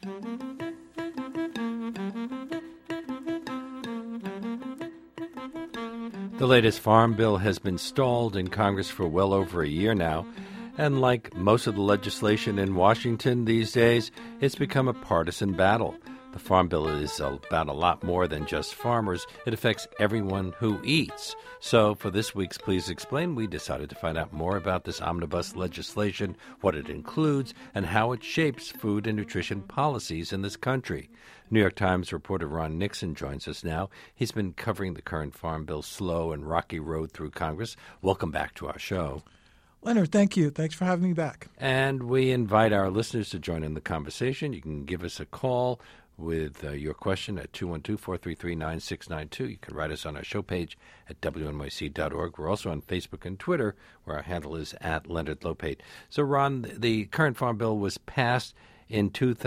The latest farm bill has been stalled in Congress for well over a year now, and like most of the legislation in Washington these days, it's become a partisan battle. The farm bill is about a lot more than just farmers. It affects everyone who eats. So for this week's Please Explain, we decided to find out more about this omnibus legislation, what it includes, and how it shapes food and nutrition policies in this country. New York Times reporter Ron Nixon joins us now. He's been covering the current farm bill's slow and rocky road through Congress. Welcome back to our show. Leonard, thank you. Thanks for having me back. And we invite our listeners to join in the conversation. You can give us a call with your question at 212-433-9692. You can write us on our show page at WNYC.org. We're also on Facebook and Twitter, where our handle is at Leonard Lopate. So, Ron, the current farm bill was passed in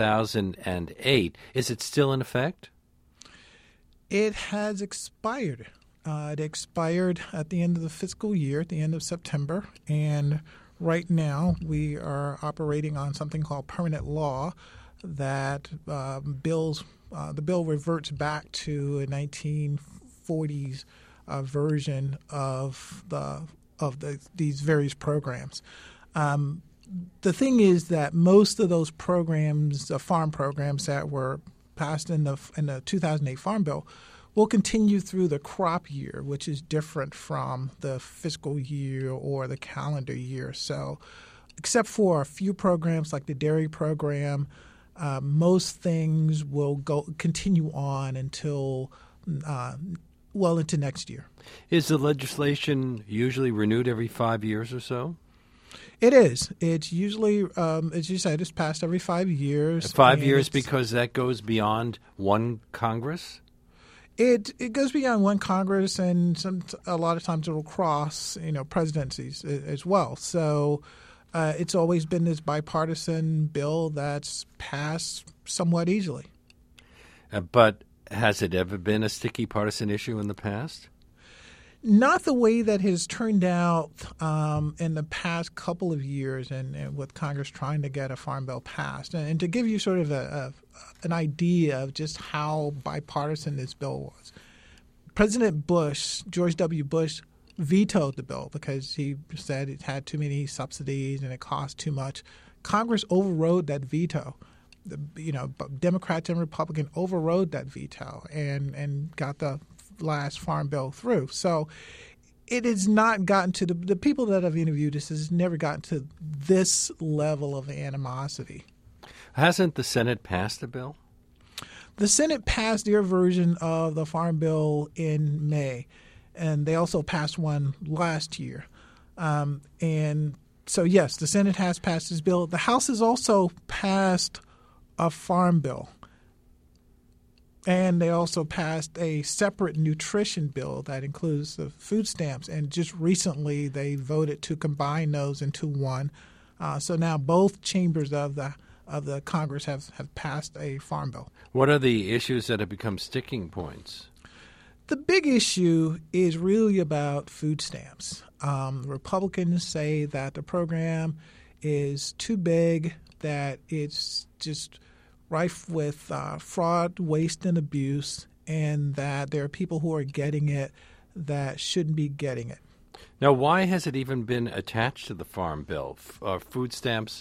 2008. Is it still in effect? It has expired. It expired at the end of the fiscal year, at the end of September, and right now we are operating on something called permanent law that the bill reverts back to a 1940s version of these various programs. The thing is that most of those programs, farm programs that were passed in the 2008 Farm Bill, will continue through the crop year, which is different from the fiscal year or the calendar year. So except for a few programs like the dairy program, most things will continue on until well into next year. Is the legislation usually renewed every 5 years or so? It is. It's usually, as you said, it's passed every 5 years. 5 years because that goes beyond one Congress? It goes beyond one Congress, and a lot of times it will cross, presidencies as well. So it's always been this bipartisan bill that's passed somewhat easily. But has it ever been a sticky partisan issue in the past? Not the way that has turned out in the past couple of years and with Congress trying to get a farm bill passed. And to give you sort of an idea of just how bipartisan this bill was, President Bush, George W. Bush, vetoed the bill because he said it had too many subsidies and it cost too much. Congress overrode that veto. Democrats and Republicans overrode that veto and got the last farm bill through. So it has not gotten to the people that I've interviewed. This has never gotten to this level of animosity. Hasn't the Senate passed a bill? The Senate passed their version of the farm bill in May, and they also passed one last year. And so, yes, the Senate has passed this bill. The House has also passed a farm bill. And they also passed a separate nutrition bill that includes the food stamps. And just recently they voted to combine those into one. So now both chambers of the Congress have passed a farm bill. What are the issues that have become sticking points? The big issue is really about food stamps. Republicans say that the program is too big, that it's just rife with fraud, waste, and abuse, and that there are people who are getting it that shouldn't be getting it. Now, why has it even been attached to the Farm Bill? Food stamps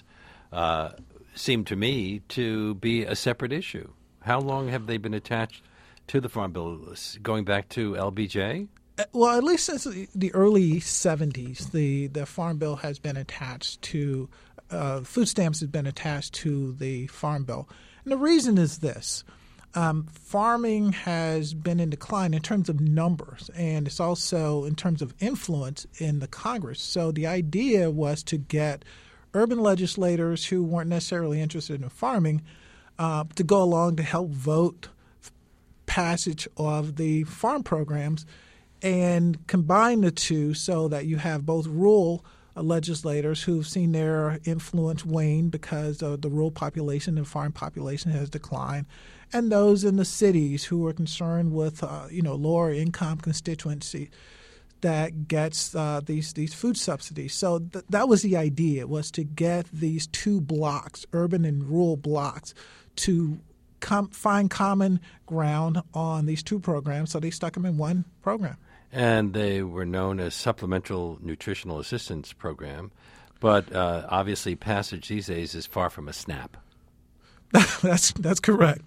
seem to me to be a separate issue. How long have they been attached to the Farm Bill, going back to LBJ? Well, at least since the early 70s, the Farm Bill has been attached to food stamps has been attached to the Farm Bill. And the reason is this. Farming has been in decline in terms of numbers, and it's also in terms of influence in the Congress. So the idea was to get urban legislators who weren't necessarily interested in farming to go along to help vote passage of the farm programs and combine the two so that you have both rural legislators who've seen their influence wane because of the rural population and farm population has declined, and those in the cities who are concerned with lower income constituency that gets these food subsidies. So that was the idea, was to get these two blocks, urban and rural blocks, to find common ground on these two programs, so they stuck them in one program. And they were known as Supplemental Nutritional Assistance Program, but obviously passage these days is far from a SNAP. That's correct.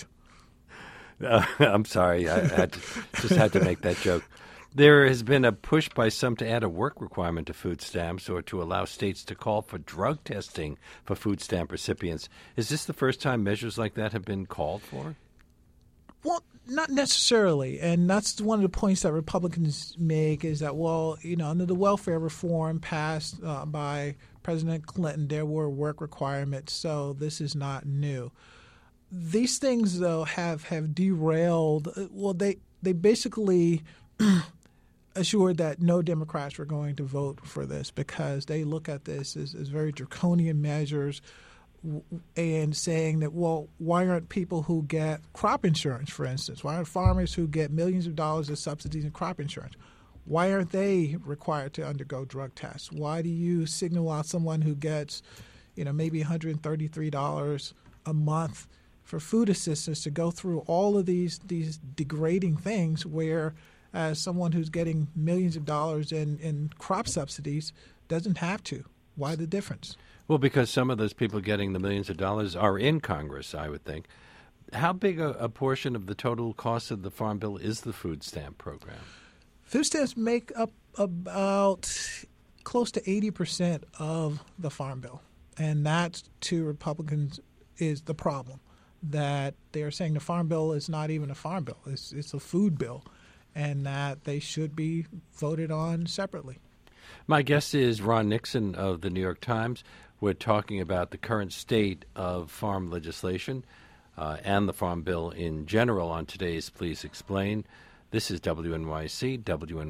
I'm sorry, I just had to make that joke. There has been a push by some to add a work requirement to food stamps or to allow states to call for drug testing for food stamp recipients. Is this the first time measures like that have been called for? Well, not necessarily. And that's one of the points that Republicans make is that, well, under the welfare reform passed by President Clinton, there were work requirements, so this is not new. These things, though, have derailed. Well, they basically assured that no Democrats were going to vote for this because they look at this as very draconian measures and saying that, well, why aren't people who get crop insurance, for instance, why aren't farmers who get millions of dollars of subsidies in crop insurance, why aren't they required to undergo drug tests? Why do you signal out someone who gets, maybe $133 a month for food assistance to go through all of these degrading things where as someone who's getting millions of dollars in crop subsidies doesn't have to? Why the difference? Well, because some of those people getting the millions of dollars are in Congress, I would think. How big a portion of the total cost of the Farm Bill is the food stamp program? Food stamps make up about close to 80% of the Farm Bill. And that, to Republicans, is the problem, that they're saying the Farm Bill is not even a farm bill. It's a food bill, and that they should be voted on separately. My guest is Ron Nixon of the New York Times. We're talking about the current state of farm legislation and the Farm Bill in general on today's Please Explain. This is WNYC,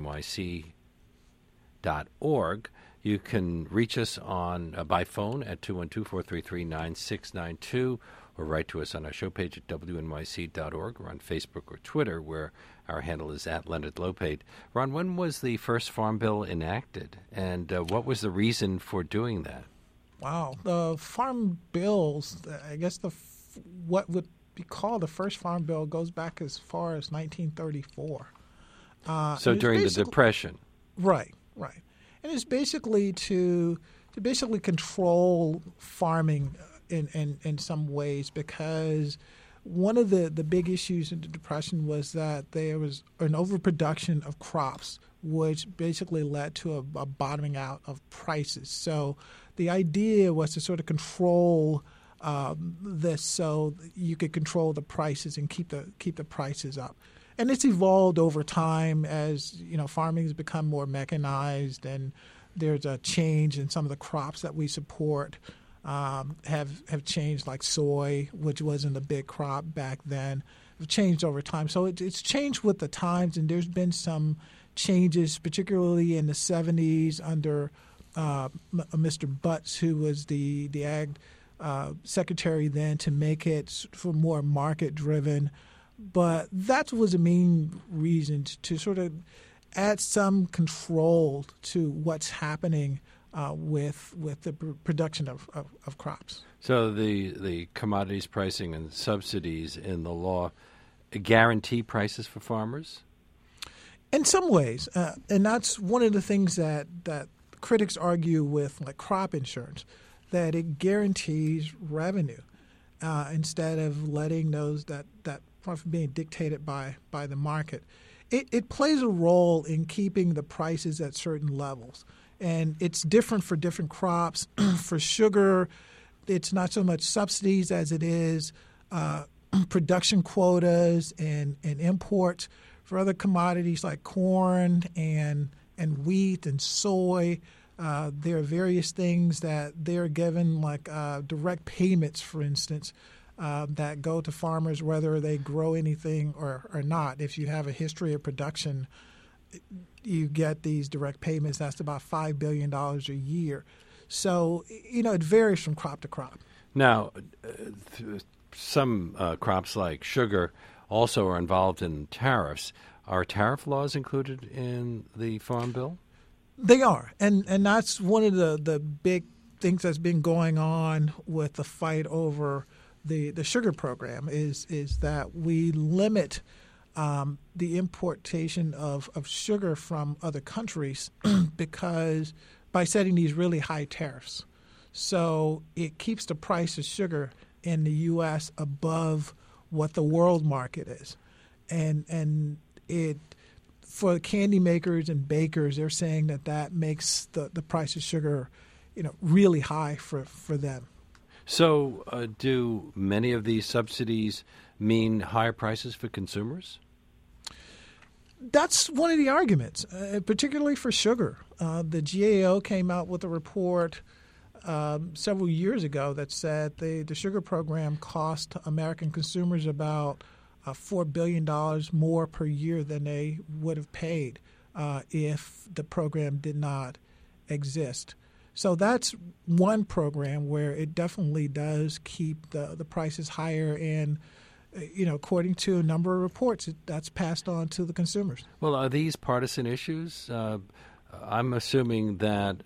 WNYC.org. You can reach us by phone at 212-433-9692 or write to us on our show page at WNYC.org or on Facebook or Twitter, where our handle is at Leonard Lopate. Ron, when was the first Farm Bill enacted, and what was the reason for doing that? Wow. The Farm Bills, I guess what would be called the first Farm Bill goes back as far as 1934. So during the Depression. Right. And it's basically to basically control farming in some ways, because one of the big issues in the Depression was that there was an overproduction of crops, which basically led to a bottoming out of prices. So the idea was to sort of control this so you could control the prices and keep the prices up. And it's evolved over time as farming has become more mechanized, and there's a change in some of the crops that we support. Have changed, like soy, which wasn't a big crop back then, have changed over time. So it's changed with the times, and there's been some changes, particularly in the 70s under Mr. Butts, who was the ag secretary then, to make it for more market-driven. But that was the main reason to sort of add some control to what's happening with the production of crops. So the commodities pricing and subsidies in the law guarantee prices for farmers? In some ways. And that's one of the things that critics argue with, like crop insurance, that it guarantees revenue instead of letting those that profit being dictated by the market. It plays a role in keeping the prices at certain levels. And it's different for different crops. For sugar, it's not so much subsidies as it is production quotas and imports. For other commodities like corn and wheat and soy, there are various things that they're given, like direct payments, for instance, that go to farmers whether they grow anything or not. If you have a history of production, you get these direct payments. That's about $5 billion a year. So, it varies from crop to crop. Now, some crops like sugar also are involved in tariffs. Are tariff laws included in the Farm Bill? They are. And that's one of the big things that's been going on with the fight over the sugar program is that we limit the importation of sugar from other countries because by setting these really high tariffs. So it keeps the price of sugar in the U.S. above what the world market is. And it for candy makers and bakers, they're saying that makes the price of sugar, really high for them. So do many of these subsidies mean higher prices for consumers? That's one of the arguments, particularly for sugar. The GAO came out with a report several years ago that said the sugar program cost American consumers about $4 billion more per year than they would have paid if the program did not exist. So that's one program where it definitely does keep the prices higher, and according to a number of reports, that's passed on to the consumers. Well, are these partisan issues? I'm assuming that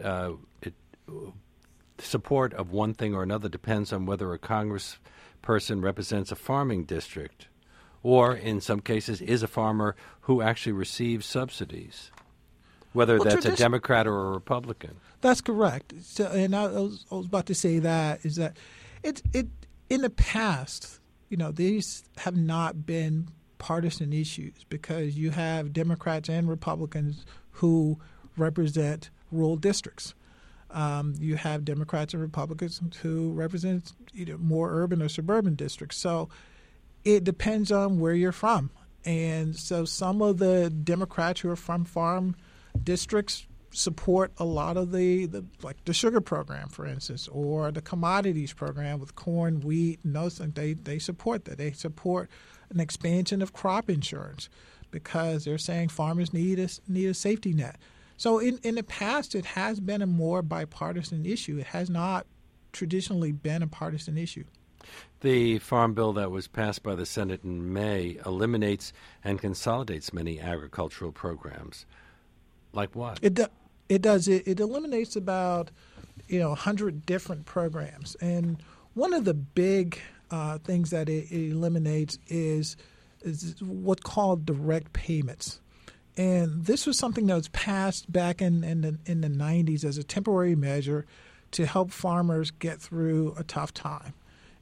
support of one thing or another depends on whether a congressperson represents a farming district or, in some cases, is a farmer who actually receives subsidies, whether that's a Democrat or a Republican. That's correct. So, and I was about to say that is that it in the past, these have not been partisan issues because you have Democrats and Republicans who represent rural districts. You have Democrats and Republicans who represent more urban or suburban districts. So it depends on where you're from. And so some of the Democrats who are from farm districts support a lot of the sugar program, for instance, or the commodities program with corn, wheat, and those things. They support that. They support an expansion of crop insurance because they're saying farmers need a safety net. So in the past, it has been a more bipartisan issue. It has not traditionally been a partisan issue. The farm bill that was passed by the Senate in May eliminates and consolidates many agricultural programs. Like what? It does. It eliminates about 100 different programs, and one of the big things that it eliminates is what's called direct payments. And this was something that was passed back in the 90s as a temporary measure to help farmers get through a tough time.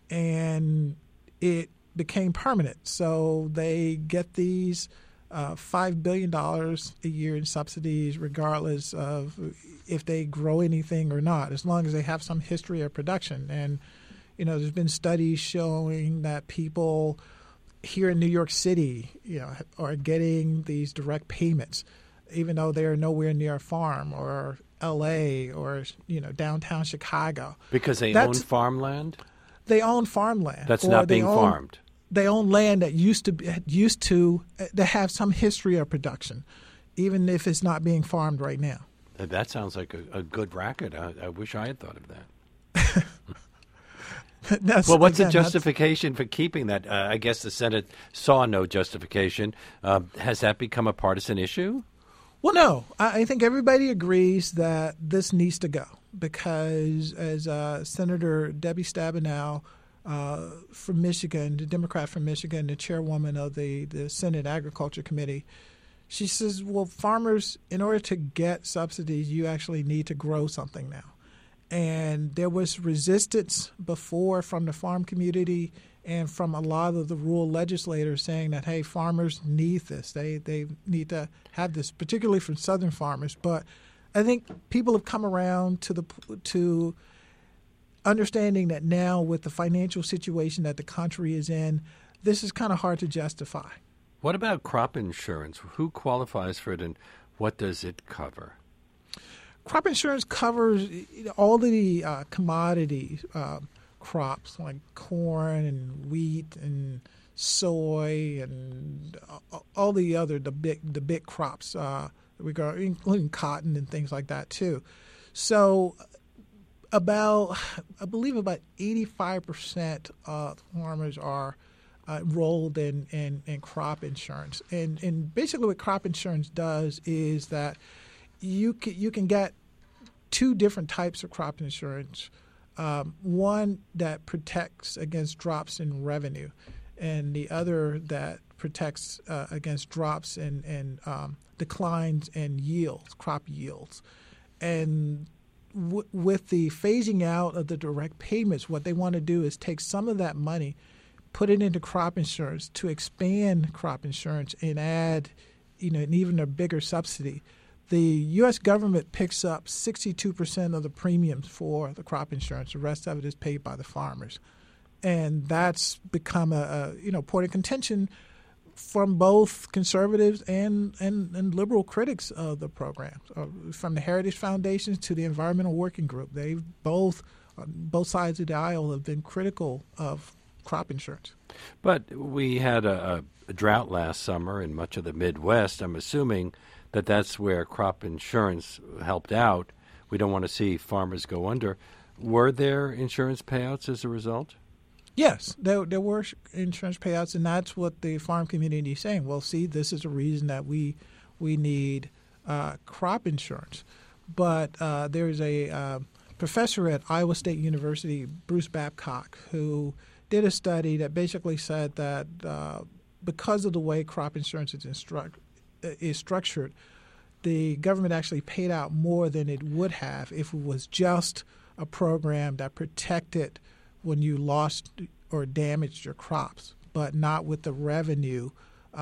And it became permanent. So they get these $5 billion a year in subsidies regardless of if they grow anything or not, as long as they have some history of production. And, there's been studies showing that people here in New York City, are getting these direct payments, even though they are nowhere near a farm, or L.A. or downtown Chicago, because they own farmland. They own farmland that's not being farmed. They own land that used to have some history of production, even if it's not being farmed right now. That sounds like a good racket. I wish I had thought of that. Well, what's the justification for keeping that? I guess the Senate saw no justification. Has that become a partisan issue? Well, no. I think everybody agrees that this needs to go because, as Senator Debbie Stabenow from Michigan, the Democrat from Michigan, the chairwoman of the Senate Agriculture Committee, she says, well, farmers, in order to get subsidies, you actually need to grow something now. And there was resistance before from the farm community and from a lot of the rural legislators saying that, hey, farmers need this. They need to have this, particularly from southern farmers. But I think people have come around to understanding that now with the financial situation that the country is in, this is kind of hard to justify. What about crop insurance? Who qualifies for it and what does it cover? Crop insurance covers all of the commodity crops like corn and wheat and soy and all the other the big crops including cotton and things like that too. So I believe about 85% of farmers are enrolled in crop insurance, and basically what crop insurance does is that you can get two different types of crop insurance one that protects against drops in revenue, and the other that protects against drops and declines in yields, crop yields. And with the phasing out of the direct payments, what they want to do is take some of that money, put it into crop insurance to expand crop insurance and add, an even a bigger subsidy. The U.S. government picks up 62% of the premiums for the crop insurance. The rest of it is paid by the farmers. And that's become a point of contention from both conservatives and liberal critics of the program. From the Heritage Foundations to the Environmental Working Group, they've both, on both sides of the aisle, have been critical of crop insurance. But we had a drought last summer in much of the Midwest. I'm assuming that's where crop insurance helped out. We don't want to see farmers go under. Were there insurance payouts as a result? Yes, there were insurance payouts, and that's what the farm community is saying. Well, see, this is a reason that we need crop insurance. But there's a professor at Iowa State University, Bruce Babcock, who did a study that basically said that because of the way crop insurance is structured, the government actually paid out more than it would have if it was just a program that protected when you lost or damaged your crops, but not with the revenue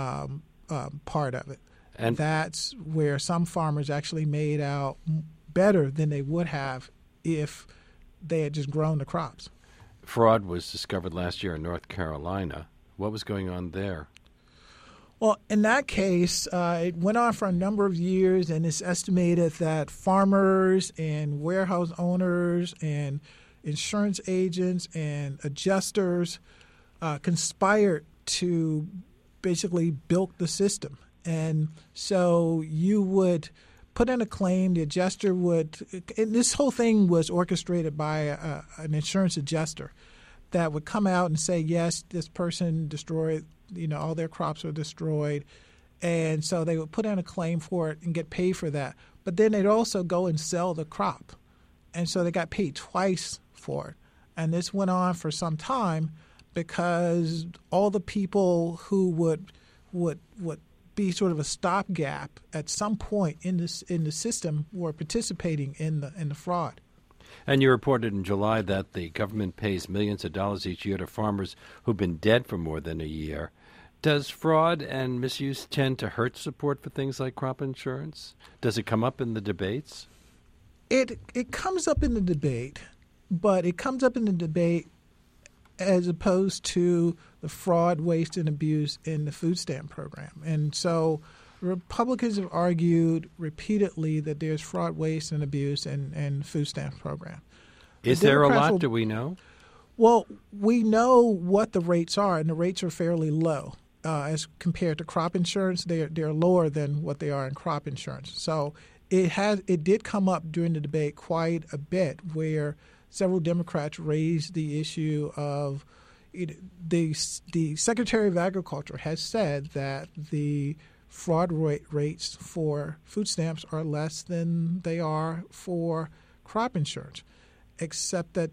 part of it. And that's where some farmers actually made out better than they would have if they had just grown the crops. Fraud was discovered last year in North Carolina. What was going on there? Well, in that case, it went on for a number of years, and it's estimated that farmers and warehouse owners and insurance agents and adjusters conspired to basically bilk the system. And so you would put in a claim, the adjuster would – and this whole thing was orchestrated by an insurance adjuster that would come out and say, yes, this person destroyed – all their crops were destroyed. And so they would put in a claim for it and get paid for that. But then they'd also go and sell the crop. And so they got paid twice for it. And this went on for some time because all the people who would be sort of a stopgap at some point in the system were participating in the fraud. And you reported in July that the government pays millions of dollars each year to farmers who've been dead for more than a year. Does fraud and misuse tend to hurt support for things like crop insurance? Does it come up in the debates? It comes up in the debate, but it comes up in the debate as opposed to the fraud, waste, and abuse in the food stamp program. And so Republicans have argued repeatedly that there's fraud, waste, and abuse in food stamp program. Is there a lot? Do we know? Well, we know what the rates are, and the rates are fairly low as compared to crop insurance. They're lower than what they are in crop insurance. So it did come up during the debate quite a bit, where several Democrats raised the issue of the Secretary of Agriculture has said that the fraud rates for food stamps are less than they are for crop insurance, except that,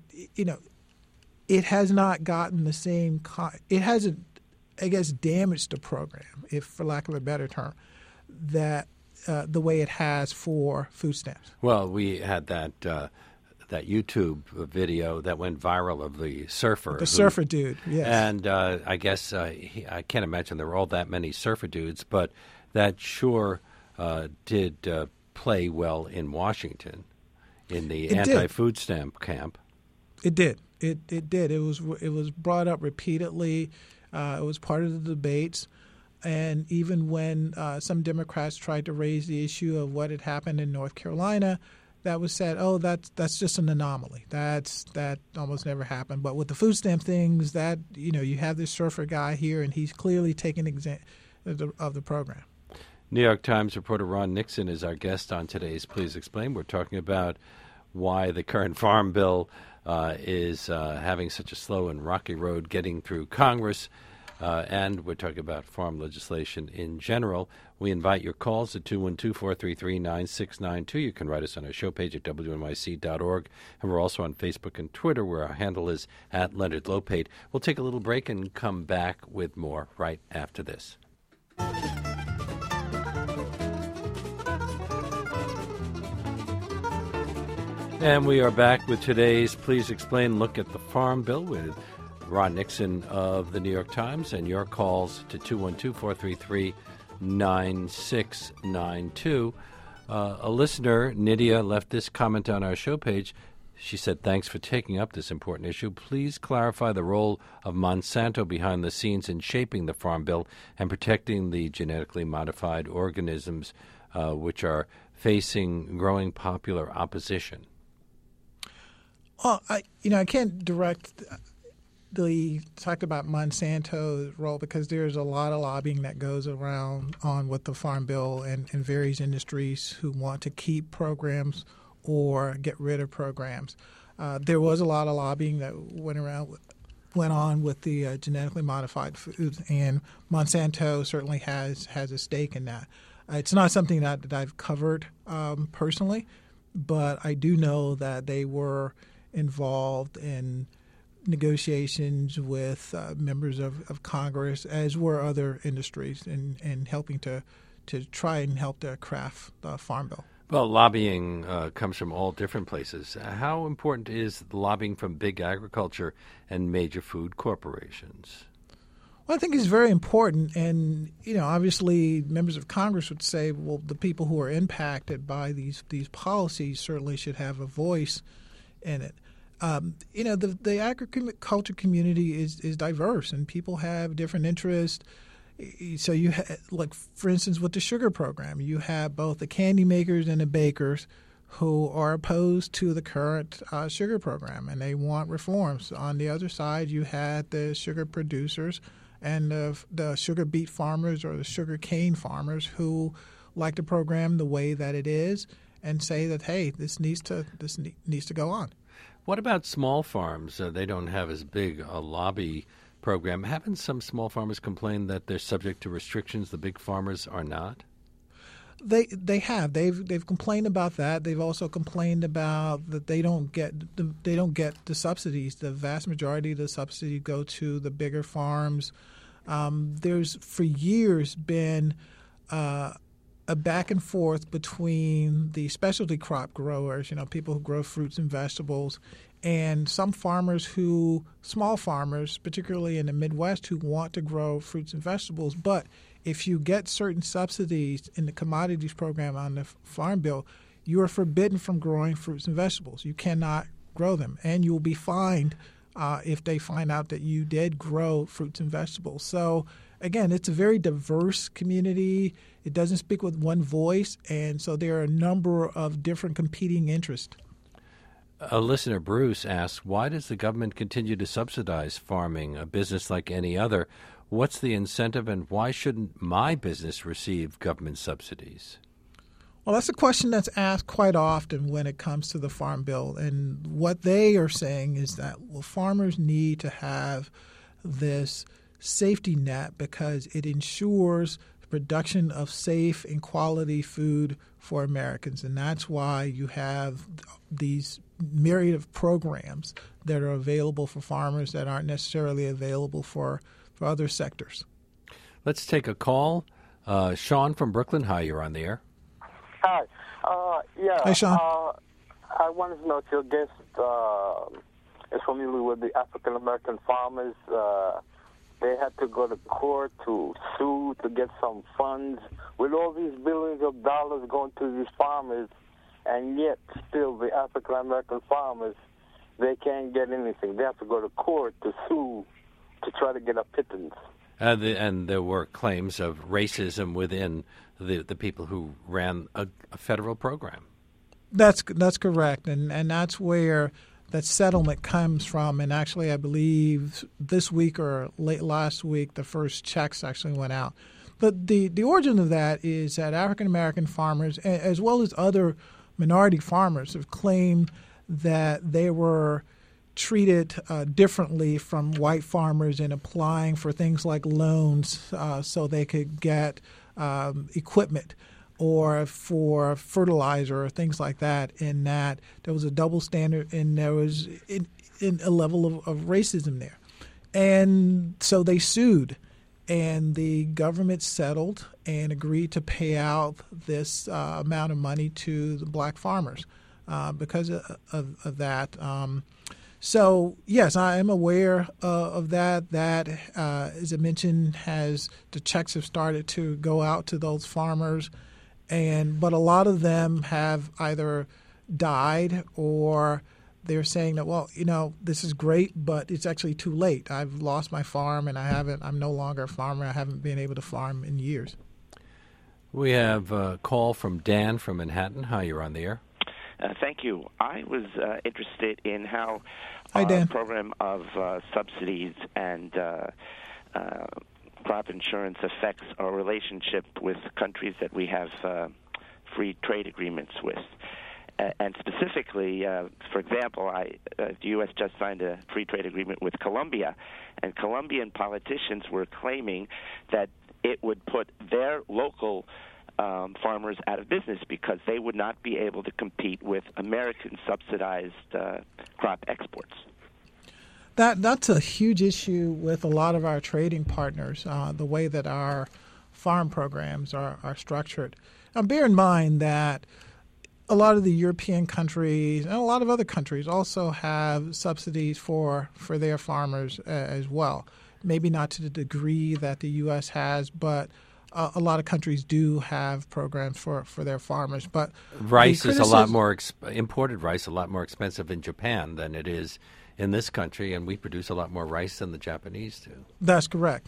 it has not gotten the same it hasn't, I guess, damaged the program, if for lack of a better term, that the way it has for food stamps. Well, we had that YouTube video that went viral of the surfer. The surfer dude, yes. And I guess I can't imagine there were all that many surfer dudes, but that sure did play well in Washington in the anti-food stamp camp. It did. It did. It was brought up repeatedly. It was part of the debates. And even when some Democrats tried to raise the issue of what had happened in North Carolina, that was said, oh, that's just an anomaly. That almost never happened. But with the food stamp things, that you have this surfer guy here, and he's clearly taking advantage of the program. New York Times reporter Ron Nixon is our guest on today's Please Explain. We're talking about why the current Farm Bill is having such a slow and rocky road getting through Congress. and we're talking about farm legislation in general. We invite your calls at 212-433-9692. You can write us on our show page at wnyc.org, and we're also on Facebook and Twitter, where our handle is at Leonard Lopate. We'll take a little break and come back with more right after this. And we are back with today's Please Explain look at the Farm Bill with Ron Nixon of the New York Times, and your calls to 212-433-9692. A listener, Nydia, left this comment on our show page. She said, thanks for taking up this important issue. Please clarify the role of Monsanto behind the scenes in shaping the Farm Bill and protecting the genetically modified organisms which are facing growing popular opposition. Well, I can't direct talk about Monsanto's role because there's a lot of lobbying that goes around on with the Farm Bill and various industries who want to keep programs or get rid of programs. There was a lot of lobbying that went on with the genetically modified foods, and Monsanto certainly has a stake in that. It's not something that I've covered personally, but I do know that they were involved in negotiations with members of Congress, as were other industries, in helping to try and help to craft the Farm Bill. Well, lobbying comes from all different places. How important is lobbying from big agriculture and major food corporations? Well, I think it's very important. And, obviously members of Congress would say, well, the people who are impacted by these policies certainly should have a voice in it. The agriculture community is diverse, and people have different interests. So you have, for instance, with the sugar program, you have both the candy makers and the bakers who are opposed to the current sugar program, and they want reforms. On the other side, you had the sugar producers and the sugar beet farmers or the sugar cane farmers who like the program the way that it is and say that, hey, this needs to go on. What about small farms? They don't have as big a lobby program. Haven't some small farmers complained that they're subject to restrictions the big farmers are not? They have. They've complained about that. They've also complained about that they don't get the subsidies. The vast majority of the subsidies go to the bigger farms. There's for years been a back and forth between the specialty crop growers, people who grow fruits and vegetables, and some small farmers, particularly in the Midwest, who want to grow fruits and vegetables. But if you get certain subsidies in the commodities program on the Farm Bill, you are forbidden from growing fruits and vegetables. You cannot grow them, and you'll be fined if they find out that you did grow fruits and vegetables. So, again, it's a very diverse community. It doesn't speak with one voice, and so there are a number of different competing interests. A listener, Bruce, asks, why does the government continue to subsidize farming, a business like any other? What's the incentive, and why shouldn't my business receive government subsidies? Well, that's a question that's asked quite often when it comes to the Farm Bill. And what they are saying is that, farmers need to have this safety net because it ensures the production of safe and quality food for Americans. And that's why you have these myriad of programs that are available for farmers that aren't necessarily available for other sectors. Let's take a call. Sean from Brooklyn. Hi, you're on the air. Hi. Hi, Sean. I wanted to know if your guest is familiar with the African American farmers. They had to go to court to sue to get some funds. With all these billions of dollars going to these farmers, and yet still the African American farmers, they can't get anything. They have to go to court to sue to try to get a pittance. And there were claims of racism within the people who ran a federal program. That's correct, and that's where that settlement comes from. And actually, I believe this week or late last week, the first checks actually went out. But the origin of that is that African American farmers, as well as other minority farmers, have claimed that they were treated differently from white farmers in applying for things like loans so they could get equipment or for fertilizer or things like that, in that there was a double standard and there was in a level of racism there. And so they sued, and the government settled and agreed to pay out this amount of money to the black farmers because of that. So, yes, I am aware of that. That, as I mentioned, the checks have started to go out to those farmers, but a lot of them have either died or they're saying that, well, this is great, but it's actually too late. I've lost my farm and I'm no longer a farmer. I haven't been able to farm in years. We have a call from Dan from Manhattan. Hi, you're on the air. Thank you. I was interested in how Hi, Dan. program of subsidies and crop insurance affects our relationship with countries that we have free trade agreements with. And specifically, for example, the U.S. just signed a free trade agreement with Colombia, and Colombian politicians were claiming that it would put their local farmers out of business because they would not be able to compete with American subsidized crop exports. That's a huge issue with a lot of our trading partners, the way that our farm programs are structured. Now, bear in mind that a lot of the European countries and a lot of other countries also have subsidies for their farmers as well. Maybe not to the degree that the U.S. has, but a lot of countries do have programs for their farmers. But rice is a lot more imported rice, a lot more expensive in Japan than it is in this country, and we produce a lot more rice than the Japanese do. That's correct.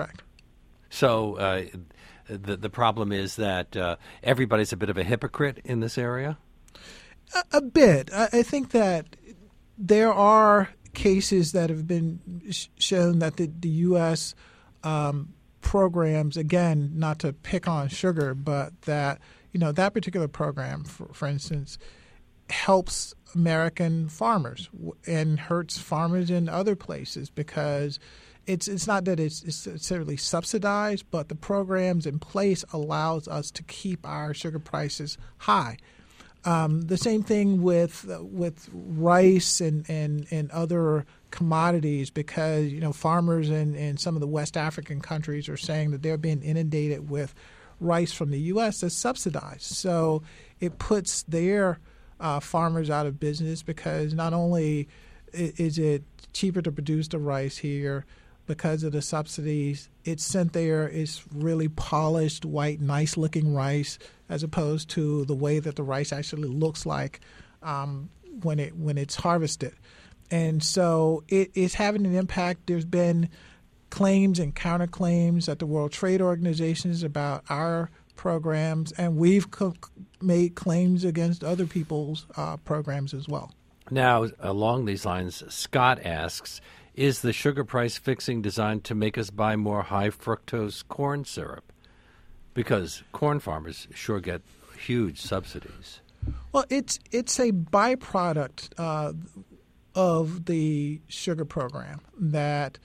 So the problem is that everybody's a bit of a hypocrite in this area? A bit. I think that there are cases that have been shown that the U.S. Programs, again, not to pick on sugar, but that that particular program, for instance, helps American farmers and hurts farmers in other places because it's not that it's necessarily subsidized, but the programs in place allows us to keep our sugar prices high. The same thing with rice and other commodities, because farmers in some of the West African countries are saying that they're being inundated with rice from the U.S. that's subsidized. So it puts their farmers out of business because not only is it cheaper to produce the rice here because of the subsidies, it's sent there, it's really polished, white, nice-looking rice, as opposed to the way that the rice actually looks like when it's harvested. And so it's having an impact. There's been claims and counterclaims at the World Trade Organizations about our programs, and we've made claims against other people's programs as well. Now, along these lines, Scott asks, is the sugar price fixing designed to make us buy more high fructose corn syrup? Because corn farmers sure get huge subsidies. Well, it's a byproduct of the sugar program that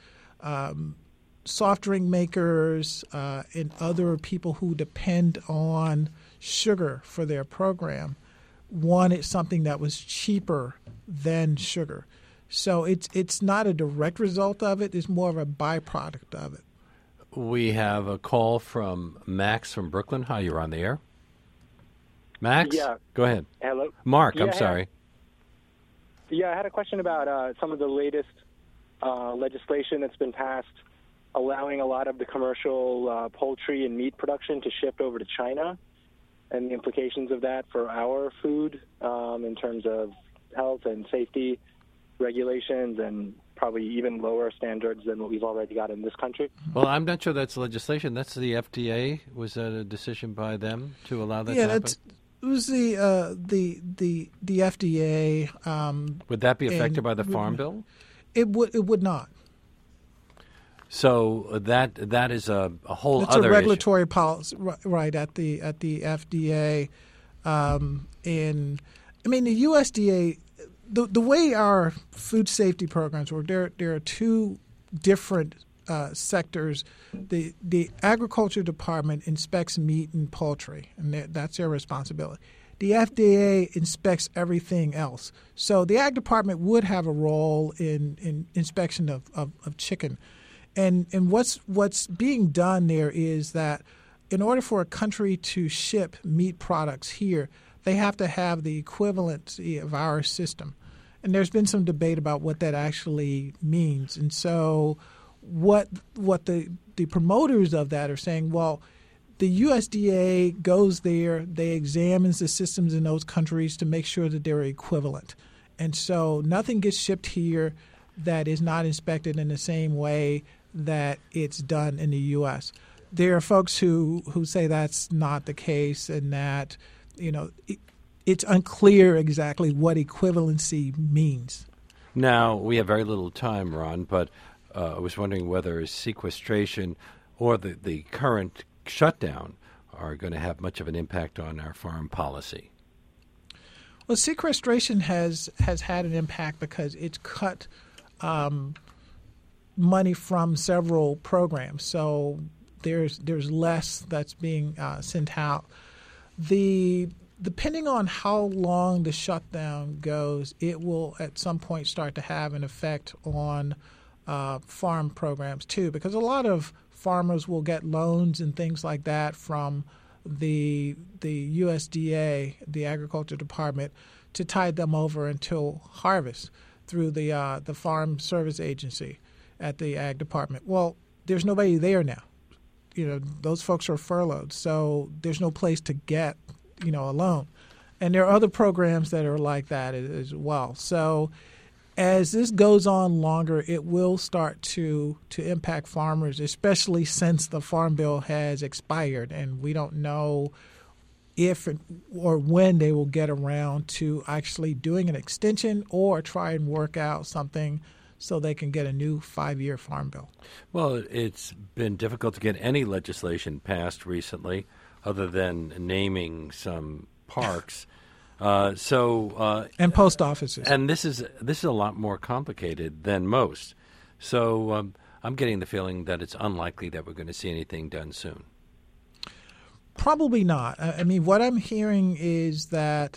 soft drink makers and other people who depend on sugar for their program wanted something that was cheaper than sugar. So it's not a direct result of it. It's more of a byproduct of it. We have a call from Max from Brooklyn. Hi, you're on the air. Max? Yeah. Go ahead. Hello. Mark, yeah, I'm sorry. I had a question about some of the latest legislation that's been passed allowing a lot of the commercial poultry and meat production to shift over to China and the implications of that for our food in terms of health and safety regulations and probably even lower standards than what we've already got in this country. Well, I'm not sure that's legislation. That's the FDA. Was that a decision by them to allow that to happen? It was the FDA. Would that be affected by the Farm Bill? It would not. So that is a whole it's other a regulatory issue. policy, right? At the FDA, and I mean the USDA. the way our food safety programs work, there are two different sectors. The Agriculture Department inspects meat and poultry, and that's their responsibility. The FDA inspects everything else. So the Ag Department would have a role in inspection of chicken. And what's being done there is that in order for a country to ship meat products here, they have to have the equivalency of our system. And there's been some debate about what that actually means. And so what the promoters of that are saying, well, the USDA goes there, they examines the systems in those countries to make sure that they're equivalent. And so nothing gets shipped here that is not inspected in the same way that it's done in the U.S. There are folks who say that's not the case and that, it's unclear exactly what equivalency means. Now, we have very little time, Ron, but I was wondering whether sequestration or the current shutdown are going to have much of an impact on our foreign policy. Well, sequestration has had an impact because it's cut money from several programs. So there's less that's being sent out. Depending on how long the shutdown goes, it will at some point start to have an effect on farm programs too, because a lot of farmers will get loans and things like that from the USDA, the Agriculture Department, to tide them over until harvest through the Farm Service Agency at the Ag Department. Well, there's nobody there now. Those folks are furloughed, so there's no place to get a loan. And there are other programs that are like that as well. So as this goes on longer, it will start to impact farmers, especially since the Farm Bill has expired, and we don't know if or when they will get around to actually doing an extension or try and work out something so they can get a new 5-year Farm Bill. Well, it's been difficult to get any legislation passed recently other than naming some parks. And post offices. And this is a lot more complicated than most. So I'm getting the feeling that it's unlikely that we're going to see anything done soon. Probably not. I mean, what I'm hearing is that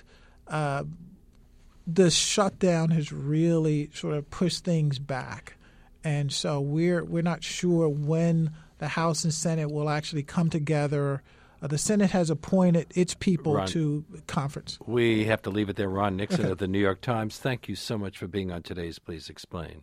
the shutdown has really sort of pushed things back. And so we're not sure when the House and Senate will actually come together. The Senate has appointed its people to conference. We have to leave it there. Ron Nixon of the New York Times, thank you so much for being on today's Please Explain.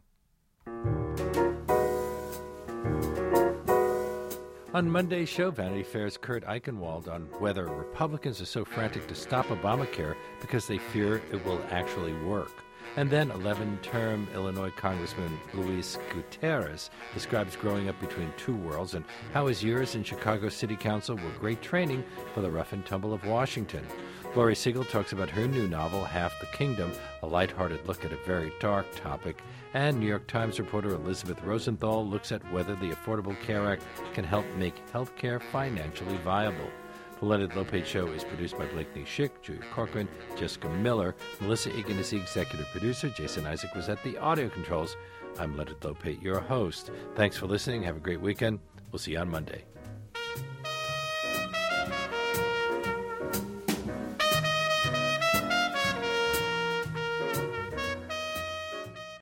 On Monday's show, Vanity Fair's Kurt Eichenwald on whether Republicans are so frantic to stop Obamacare because they fear it will actually work. And then 11-term Illinois Congressman Luis Gutierrez describes growing up between two worlds and how his years in Chicago City Council were great training for the rough and tumble of Washington. Laurie Siegel talks about her new novel, Half the Kingdom, a lighthearted look at a very dark topic. And New York Times reporter Elizabeth Rosenthal looks at whether the Affordable Care Act can help make health care financially viable. The Leonard Lopate Show is produced by Blakeney Schick, Julia Corcoran, Jessica Miller. Melissa Egan is the executive producer. Jason Isaac was at the audio controls. I'm Leonard Lopate, your host. Thanks for listening. Have a great weekend. We'll see you on Monday.